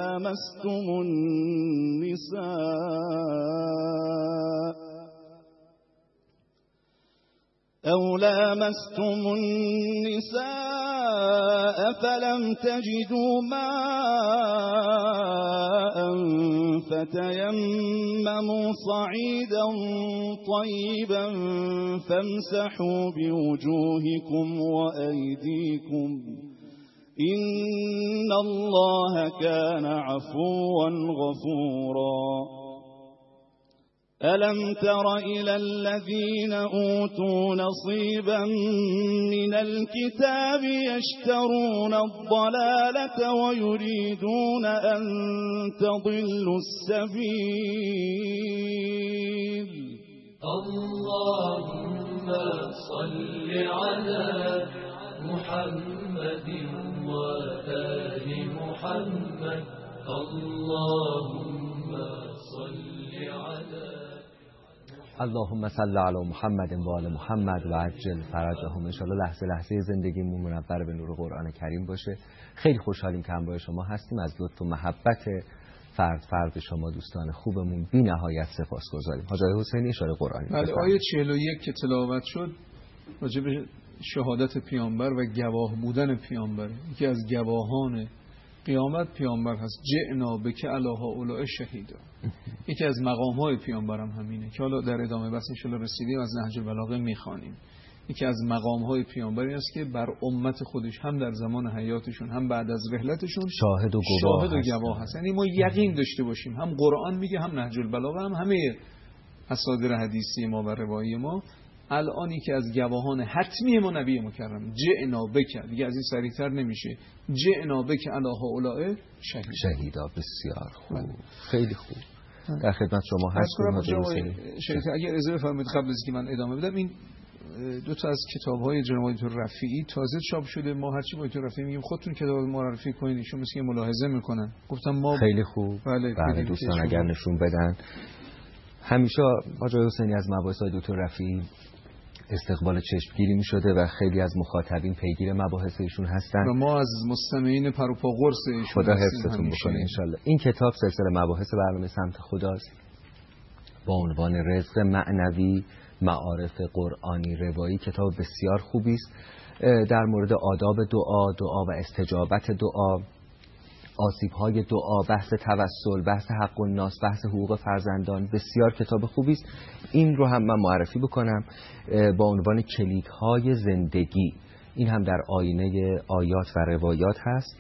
لامستم النساء فلم تجدوا ماء فتيمموا صعيدا طيبا فامسحوا بوجوهكم وأيديكم إن الله كان عفوا غفورا. ألم تر إلى الذين أوتوا نصيبا من الكتاب يشترون الضلالة ويريدون أن تضلوا السبيل. اللهم صل على محمد وآل محمد. اللهم صل على اللهم صل علی محمد و آل محمد و عجل فرجهم. ان شاء الله لحظه لحظه زندگیمون منور به نور قرآن کریم باشه. خیلی خوشحالیم که همراه شما هستیم. از لطف و محبت فرد شما دوستان خوبمون بی نهایت سپاسگزاریم. حاج حسینی اشاره قرآنی. بله، آیه 41 که تلاوت شد راجع به شهادت پیامبر و گواه بودن پیامبر. یکی از گواهان قیامت پیامبر هست. جئنا بک علی هؤلاء شهیدا. یکی از مقام‌های پیامبرم همینه که حالا در ادامه بحث ان شاءالله رسیدیم از نهج البلاغه می‌خوانیم. یکی از مقام‌های پیامبر این است که بر امت خودش هم در زمان حیاتشون هم بعد از رحلتشون شاهد و گواه هست. یعنی ما یقین داشته باشیم هم قرآن میگه هم نهج البلاغه هم همه اساطیر حدیثی ما و روایی ما الانی که از گواهان حتمی ما نبی مکرم جئنا بک، دیگه از این سریعتر نمیشه، جئنا بک علی هؤلاء شهیدا. بسیار خوب، خیلی خوب. در خدمت شما هستم. اگر اجازه بفرمایید قبل از که من ادامه بدم این دو تا از کتاب‌های جناب دکتر رفیعی تازه چاپ شده. ما هرچی با دکتر رفیعی میگیم خودتون کتاب معرفی کنید، ایشون مثل ملاحظه میکنن. گفتم ما خیلی خوب. بله دوستان اگر نشون بدن. همیشه آقای حسینی از مباحث دکتر رفیعی استقبال چشمگیری می شده و خیلی از مخاطبین پیگیر مباحث ایشون هستن و ما از مستمعین پروپا قرص ایشون. خدا حفظتون بکنه انشالله. این کتاب سلسله مباحث برنامه سمت خداست با عنوان رزق معنوی معارف قرآنی روایی. کتاب بسیار خوبی است در مورد آداب دعا و استجابت دعا، آسیب‌های دعا، بحث توسل، بحث حق الناس، بحث حقوق فرزندان. بسیار کتاب خوبی است. این رو هم من معرفی بکنم با عنوان کلیدهای زندگی. این هم در آینه آیات و روایات هست.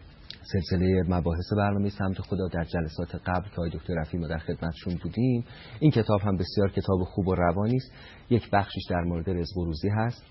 سلسله مباحث برنامه سمت خدا در جلسات قبل که آقای دکتر رفیعی ما در خدمتشون بودیم. این کتاب هم بسیار کتاب خوب و روانی است. یک بخشیش در مورد رزق و روزی هست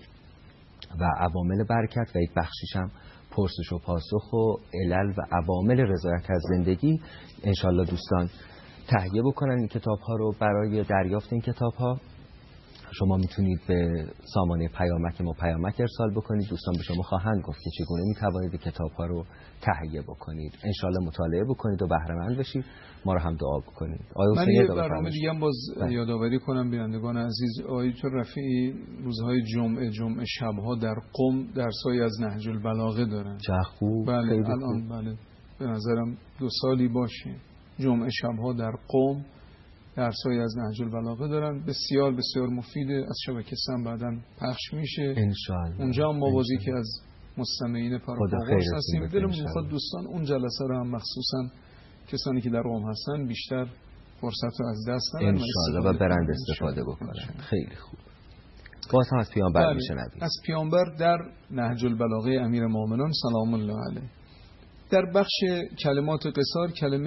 و عوامل برکت و یک بخشیش هم پرسش و پاسخ و علل و عوامل رضایت از زندگی. انشالله دوستان تهیه بکنن این کتاب ها رو. برای دریافت این کتاب ها شما میتونید به سامانه پیامک ما پیامک ارسال بکنید. دوستان به شما خواهند گفت که چگونه میتوانید کتاب ها رو تهیه بکنید. انشالله مطالعه بکنید و بهره مند بشید. ما رو هم دعا بکنید. من یه برنامه دیگه هم باز یادآوری کنم بینندگان عزیز. آقای دکتر رفیعی روزهای جمعه شبها در قم درسایی از نهج البلاغه دارن. چه خوب. بله الان بله به نظرم 2 سالی باشه جمعه شبها در قم درسایی از نهج البلاغه دارن. بسیار بسیار مفیده. از شبکه سم بعداً پخش میشه انشالله. اونجا هم ما بازی که از مستمعین پروپاگورس هستیم. دلم میخواد دوستان اون جلسه رو هم مخصوصا کسانی که در قم هستن بیشتر فرصت رو از دست ندن انشالله و برند استفاده بکنن. خیلی خوب. باز هم از پیامبر میشنویم. از پیامبر در نهج البلاغه امیر مومنان سلام الله علیه در بخش کلمات قصار کلمه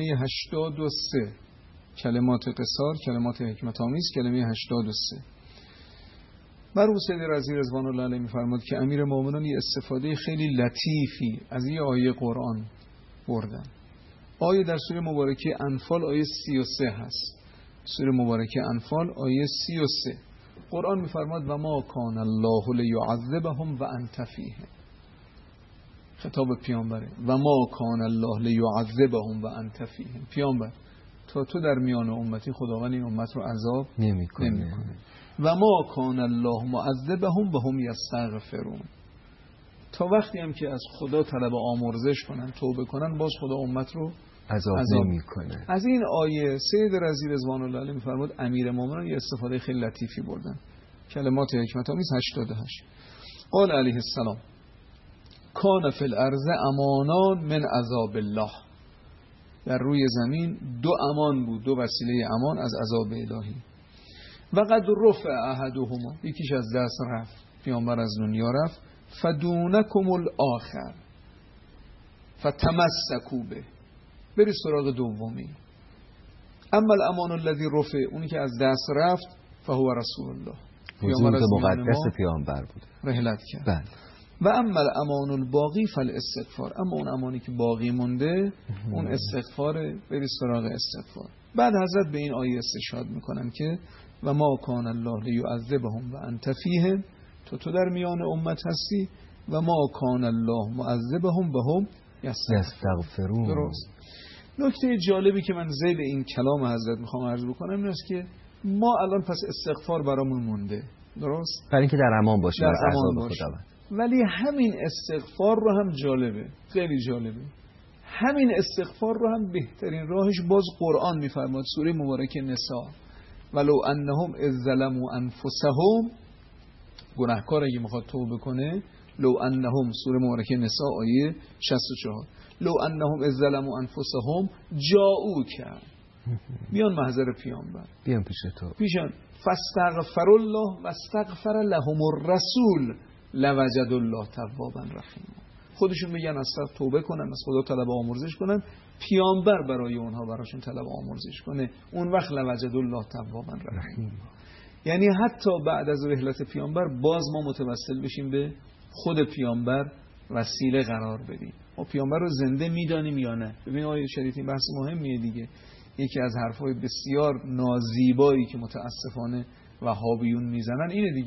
83 کلمات قصار کلمات حکمت آمیز کلمه 83 مرحوم سید رضی رضوان الله علیه می‌فرماد که امیر مومنان یه استفاده خیلی لطیفی از یه آیه قرآن بردن. آیه در سوره مبارکه انفال آیه 33 هست. سوره مبارکه انفال آیه 33 قرآن می‌فرماد و ما کان الله لیعذبهم و انت فیهم. خطاب پیامبره. و ما کان الله لیعذبهم و انت فیهم. پیامبر تو در میان امتی خداوند این امت رو عذاب نمیکنه. و ما کان الله معذبهم و هم یستغفرون. تا وقتی هم که از خدا طلب آمرزش کنن توبه کنن باز خدا امت رو عذاب نمیکنه. از این آیه سید رضی رضوان الله علیه میفرماد امیر مومنان یه استفاده خیلی لطیفی بردن. کلمات حکمت آمیز 88 قال علیه السلام کان فی الارض امانان من عذاب الله. در روی زمین 2 امان بود، 2 وسیله امان از عذاب الهی. و قد رفع احدهما یکیش از دست رفت پیامبر از دنیا رفت. فدونکم الاخر فتمسکوا به. بری سراغ دومی. اما الامان الذی رفع اونی که از دست رفت فهو رسول الله. پیامبر مقدس پیامبر بود رحلت کرد. بله. و اما الامان الباقی فالاستغفار. اما اون امانی که باقی مونده اون استغفاره. بری سراغ استغفار. بعد حضرت به این آیه استشهاد میکنن که و ما کان الله لیعذبهم و انت فیهم. تو در میان امت هستی. و ما کان الله معذبهم و هم یستغفرون. درست. نکته جالبی که من ذیل این کلام حضرت میخوام عرض بکنم این است که ما الان پس استغفار برامون مونده. درست؟ برای اینکه در امان باشیم از عذاب خداوند. ولی همین استغفار رو هم جالبه، خیلی جالبه. همین استغفار رو هم بهترین راهش باز قرآن میفرماد. سوره مبارکه نساء ولو انهم اذ ظلموا انفسهم. گناهکار اگه میخواد توبه کنه لو انهم سوره مبارکه نساء آیه 64 لو انهم اذ ظلموا انفسهم جاءوک. میان محضر پیامبر بیان پیش تو پیشن فاستغفر الله واستغفر لهم الرسول لوجد الله توابا رحیما. خودشون میگن اصلا توبه کنن از خدا طلب آمرزش کنن پیامبر برای اونها براشون طلب آمرزش کنه اون وقت لوجد الله توابا رحیما. یعنی حتی بعد از رحلت پیامبر باز ما متوسل بشیم به خود پیامبر وسیله قرار بدیم. ما پیامبر رو زنده میدانیم یا نه؟ ببین آیه شریف این بحث مهمیه دیگه. یکی از حرفای بسیار نازیبایی که متاسفانه وهابیون میزنن اینه دیگه.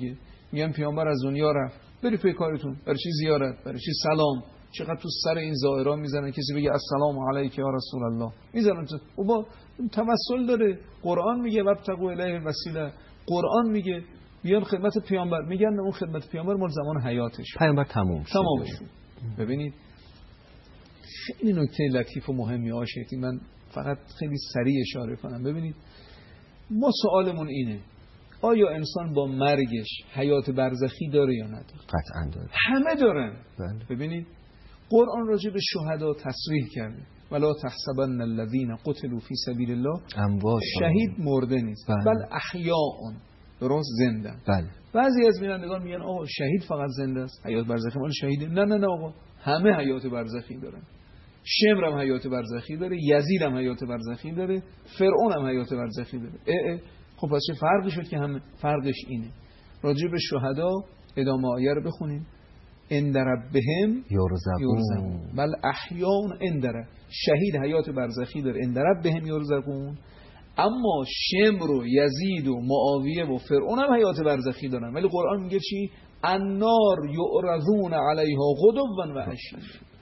میگن پیامبر از دنیا رفت، بری پی کارتون. برای چی زیارت؟ برای چی سلام؟ چقدر تو سر این زائران میزنن کسی بگه السلام علیک یا رسول الله میزنن. او با توسل داره. قرآن میگه وابتغوا الیه الوسیله. قرآن میگه بیان خدمت پیامبر. میگن اون خدمت پیامبر مال زمان حیاتش، پیامبر تموم شد. ببینید خیلی نکته لطیف و مهمی آشیتی، من فقط خیلی سریع اشاره کنم. ببینید ما سوالمون اینه آیا انسان با مرگش حیات برزخی داره یا نداره؟ قطعا داره. همه دارن. بله. ببینید قرآن راجع به شهدا تصریح کرده ولا تحسبن الذين قتلوا في سبيل الله اموات، شهید مرده نیست، بله. بل احیاء، درست زنده. بله. بعضی از بینندگان میگن آقا شهید فقط زنده است، حیات برزخی مال شهیده. نه آقا، همه حیات برزخی دارن. شمر هم حیات برزخی داره، یزید هم حیات برزخی داره، فرعون هم حیات برزخی داره. خب پس چه فرقی شد که همه؟ فرقش اینه راجع به شهدا ادامه آیه رو بخونیم. ان ربهم یرزقون بل احیاء. ان شهید حیات برزخی داره، ان ربهم یرزقون. اما شمر و یزید و معاویه و فرعون هم حیات برزخی دارن، ولی قرآن میگه چی؟ النار یعرضون علیها غدوا و عشیا.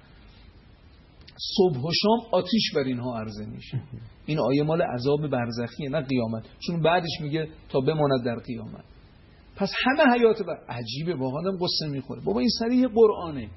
صبح و شام آتیش بر اینها عرضه میشه. این آیه مال عذاب برزخیه نه قیامت، چون بعدش میگه تا بماند در قیامت. پس همه حیات عجیبه. واقعا قصه میخوره. بابا این صریح قرآنه.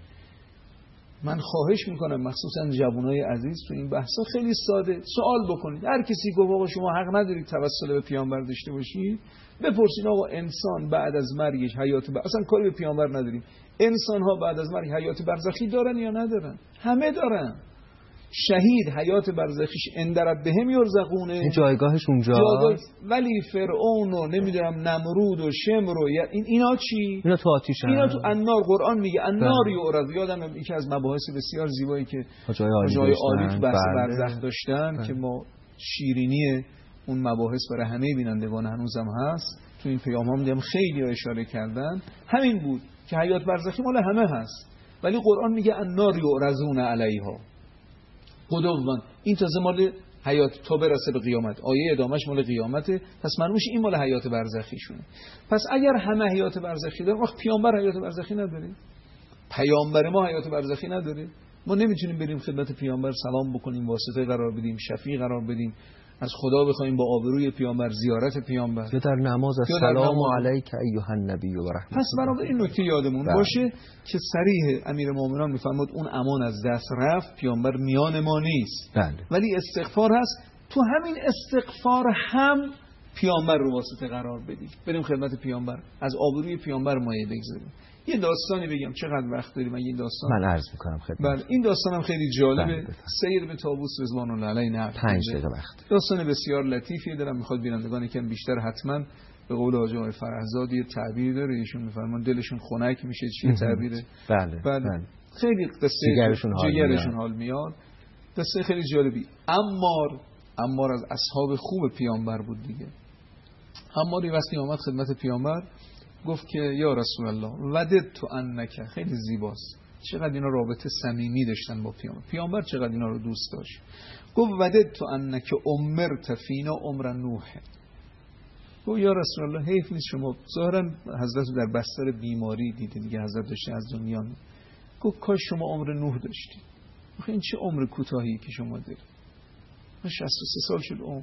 من خواهش میکنم مخصوصا جوانای عزیز تو این بحثا خیلی ساده سوال بکنید. هر کسی گفت آقا شما حق ندارید توسل به پیامبر داشته باشید، بپرسید آقا انسان بعد از مرگش حیات اصلا کاری به پیامبر نداریم، انسان ها بعد از مرگ حیات برزخی دارن یا ندارن؟ همه دارن. شهید حیات برزخیش اند ربهم یرزقونه، این جایگاهش اونجاست. ولی فرعون و نمیدونم نمرود و شمر و اینا چی؟ اینا تو آتیشن، اینا تو النار. قرآن میگه النار یعرض. یادم یکی از مباحث بسیار زیبایی که جای عالی تو بحث برزخ داشتن که ما شیرینی اون مباحث برای همه بینندگان هنوزم هست، تو این پیام هم دیدم خیلی اشاره کردن، همین بود که حیات برزخی مال همه هست، ولی قرآن میگه النار یعرضون علیها غدوا. این تازه مال حیات تا برسه به قیامت. آیه ادامش مال قیامته، پس معلومه این مال حیات برزخی شونه. پس اگر همه حیات برزخی داره، وقت پیامبر حیات برزخی نداره؟ پیامبر ما حیات برزخی نداره؟ ما نمیتونیم بریم خدمت پیامبر سلام بکنیم، واسطه قرار بدیم، شفیع قرار بدیم، از خدا بخوایم با آبروی پیامبر زیارت پیامبر، یا در نماز السلام علیک ایها النبی و رحمت. پس برای این نکته یادمون باشه که صریح امیرالمومنین میفرماد اون امان از دست رفت، پیامبر میان ما نیست. ولی استغفار هست. تو همین استغفار هم پیامبر رو واسطه قرار بدیم، بریم خدمت پیامبر، از آبروی پیامبر مایه بگذاریم. یه داستانی بگم، چقدر وقت داریم؟ این داستان من عرض میکنم خدمت. این داستانم خیلی جالبه. سیر به طاووس رضوان الله علیه نه 5 دقیقه وقت. داستان بسیار لطیفی دارم، میخواد بینندگان یکم بیشتر حتما به قول حاج آقای فرهزاد یه تعبیر داره، ایشون میفرمان دلشون خنک میشه. چیه تعبیره؟ بله. خیلی قصه جگرشون حال میاد. قصه خیلی جالبی. عمار از اصحاب خوب پیامبر بود دیگه. عماری وقتی اومد خدمت پیامبر گفت که یا رسول الله وددت انک، خیلی زیباست، چقدر اینا رابطه صمیمی داشتن با پیامبر، چقدر اینا رو دوست داشت. گفت وددت انک امرت فینا عمر نوح. گفت یا رسول الله حیف نیست شما، ظاهرا حضرت در بستر بیماری دیدید دیگه، حضرت داشتن از دنیا می. گفت کاش شما عمر نوح داشتید. آخه این چه عمر کوتاهی که شما دارید، من 63 سال شد عمر.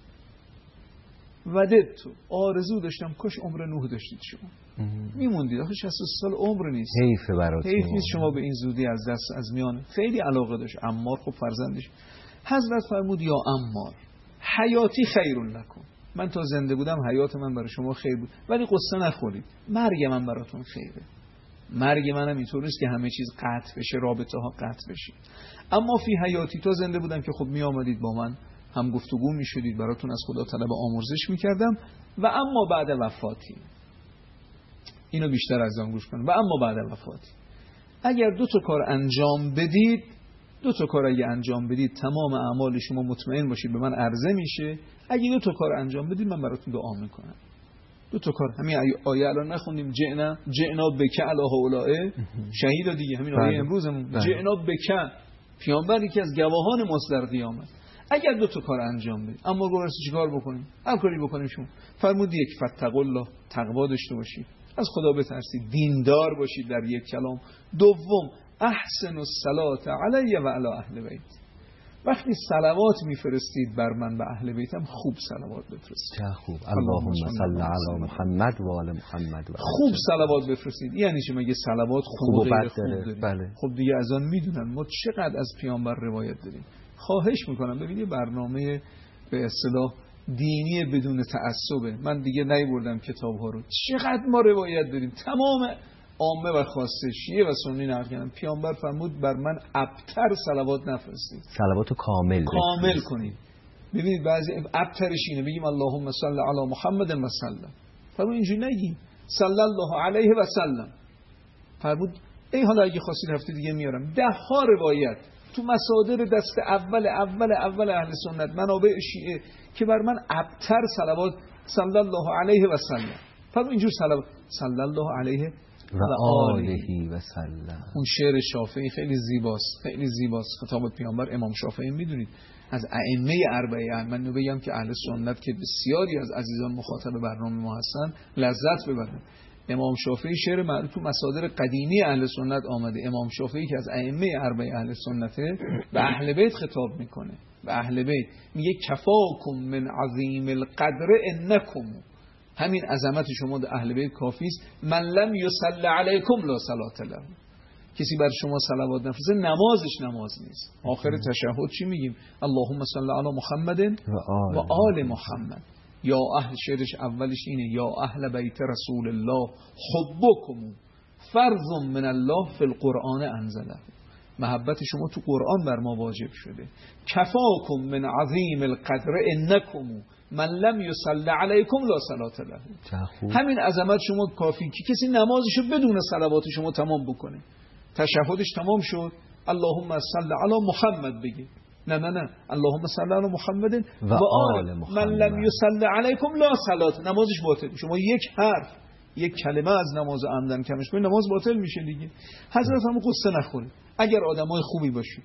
وددت، آرزو داشتم کاش عمر نوح داشتید شما، میموندید. آخه 63 سال عمر نیست، حیف براتون، حیف نیست شما به این زودی از دست از میان. خیلی علاقه داشت عمار، خب فرزندش. حضرت فرمود یا عمار حیاتی خیر لکم، من تا زنده بودم حیات من برای شما خیر بود، ولی قصه نخورید، مرگ من براتون خیره. مرگ منم اینطور نیست که همه چیز قطع بشه، رابطه ها قطع بشه، اما فی حیاتی تا زنده بودم که خب می آمدید با من هم گفتگو می شدید، براتون از خدا طلب آمرزش می کردم. و اما بعد وفاتی، اینو بیشتر از آن گوش کنم، و اما بعد وفاتی اگر 2 کار انجام بدید، 2 کار اگه انجام بدید تمام اعمال شما مطمئن باشید به من عرضه میشه. اگه 2 کار انجام بدید من براتون دعا میکنم. 2 کار، همین آیه الان نخوندیم جئنا بک علی هؤلاء شهید دیگه، همین آیه امروزمون جئنا بک، پیامبر یکی از گواهان ماست در قیامت. اگر 2 کار انجام بدید، اما گفت چیکار بکنیم؟ هر کاری بکنیم شما. فرمود یک فتقوا الله، تقوا داشته باشید. از خدا بترسید، دیندار باشید در یک کلام. دوم احسن الصلاة علی و علی اهل بیت. وقتی صلوات میفرستید بر من و اهل بیتم خوب صلوات بفرستید. چه خوب. اللهم صل علی محمد و آل محمد. خوب صلوات بفرستید. یعنی چه؟ مگه صلوات خوب و غیر خوب داریم؟ بله. خب دیگه از آن میدونن ما چقدر از پیامبر روایت داریم. خواهش میکنم ببینید برنامه به اصطلاح دینی بدون تعصبه. من دیگه نیبردم کتاب ها رو. چقدر ما روایت داریم. تمام عامه و خاصه شیعه و سنی نقل کردن. پیامبر فرمود بر من ابتر صلوات نفرستید. صلواتو کامل کنید. ببینید بعضی ابترش اینه بگیم اللهم صل علی محمد و سلم. فرمود اینجوری نگیم صلی الله علیه و سلم. فرمود ای حالا اگه خواستید هفته دیگه میارم 10 روایت تو مصادر دست اول اهل سنت منابع شیعه که بر من ابتر صلوات صلی الله علیه و سلم. فرمود اینجور صلوات صلی الله علیه و آله و سلم. اون شعر شافعی خیلی زیباست. خطاب پیامبر امام شافعی میدونید از ائمه اربعه. من بگم که اهل سنت که بسیاری از عزیزان مخاطب برنامه ما هستن لذت ببرن. امام شافعی شعر معروف تو مصادر قدیمی اهل سنت آمده. امام شافعی که از ائمه اربعه اهل سنته به اهل بیت خطاب میکنه. به اهل بیت میگه کفاکم من عظیم القدر انکم. همین عظمت شما در اهل بیت کافی است. من لم یصلی علیکم لا صلاة له. کسی بر شما صلوات نفرسته نمازش نماز نیست. آخر تشهد چی میگیم؟ اللهم صل علی محمد و آل محمد. یا اهل شعرش اولش اینه یا اهل بیت رسول الله حبکم فرض من الله فی القرآن انزله. محبت شما تو قرآن بر ما واجب شده. کفاکم من عظیم القدر انکم من لم یصلی علیکم لا صلاة له. همین عظمت شما کافی که کسی نمازشو بدون صلوات شما تمام بکنه. تشهدش تمام شد اللهم صل علی محمد بگی. نه اللهم صل علی محمد و آل محمد. من لم یصلی علیکم لا صلاة. نمازش باطل. شما یک حرف یک کلمه از نماز عمدن کمش کنید نماز باطل میشه دیگه. حضرت هم قصه نخورید. اگر آدمای خوبی باشید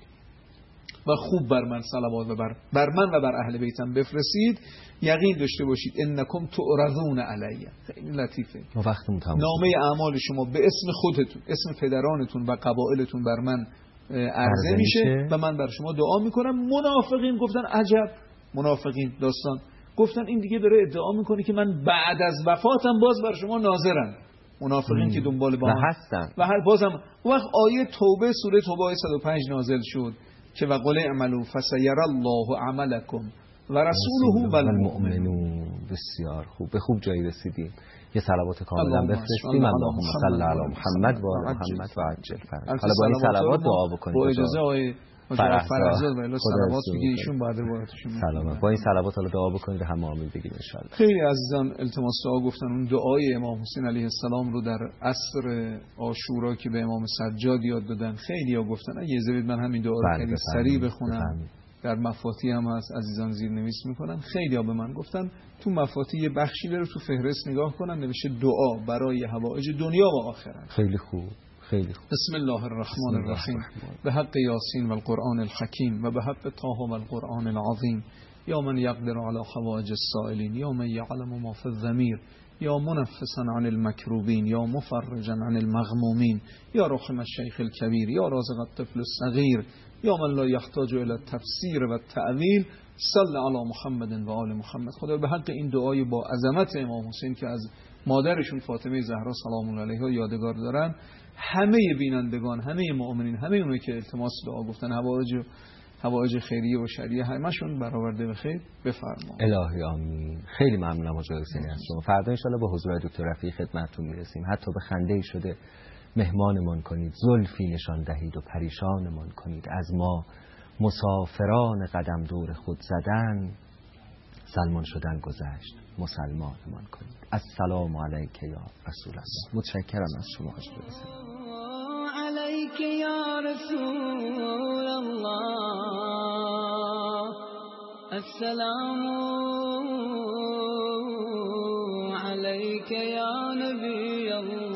و خوب بر من صلوات و بر من و بر اهل بیتم بفرستید یقین داشته باشید انکم تعرضون علیه. خیلی لطیفه. نامه اعمال شما به اسم خودتون اسم پدرانتون و قبایلتون بر من عرضه میشه و من بر شما دعا میکنم. منافقین گفتن عجب. منافقین داستان گفتن این دیگه داره ادعا میکنه که من بعد از وفاتم باز بر شما ناظرم. منافقین که دنبال با هستن و هر بازم وقت آیه توبه سوره توبه آیه 105 نازل شد که وقل اعملوا فسیر الله عملکم و رسوله و المؤمنون. بسیار خوب. به خوب جایی رسیدیم. یه صلوات کاملا بفرستیم. اللهم صل علی محمد و محمد و عجل فرج. حالا با این صلوات دعا بکنید. با اجازه آقای فرزاد و الی صلوات بگید ایشون بعد روایتشون سلام. با این صلوات الله دعا بکنید و هم آمین بگید ان شاء الله. خیلی عزیزان التماس دعا گفتن اون دعای امام حسین علیه السلام رو در عصر عاشورا که به امام سجاد یاد دادن خیلی ها گفتن اگه اجازه بدید من همین دعا رو خیلی سریع بخونم. در مفاتیح هم هست عزیزان زیرنویس میکنن. خیلی ها به من گفتن تو مفاتیح بخشی رو تو فهرست نگاه کنن نوشته دعا برای حوائج دنیا و آخرت. خیلی خوب. بسم الله الرحمن الرحیم به حق یاسین و القرآن الحکیم و به حق طه و القرآن العظیم یا من یقدر علی حوائج السائلین یا من یعلم ما فی الضمیر یا منفسا عن المکروبین یا مفرجا عن المغمومین یا رحم الشیخ الکبیر یا رازق الطفل الصغیر یا من لا یحتاج الی التفسیر و التأویل صل علی محمد و آل محمد. خدا به حق این دعای با عظمت امام حسین که از مادرشون فاطمه زهرا سلام الله علیها یادگار دارن همه بینندگان همه مؤمنین همه اونایی که التماس دعا گفتن حوائج خیریه و شرعیه همشون برآورده به خیر بفرما. الهی آمین. خیلی ممنونم حاج حسینی از شما. فردا ان شاءالله با حضور دکتر رفیعی خدمتتون میرسیم. حتی به خنده شده مهمانمان کنید، زلفی نشان دهید و پریشانمان کنید. از ما مسافران قدم دور خود زدن سلمان شدن گذشت، مسلمانمان کنید. السلام علیک یا رسول الله. متشکرم از شما حاج حسینی. علیک یا رسول الله السلام علیک یا نبی الله.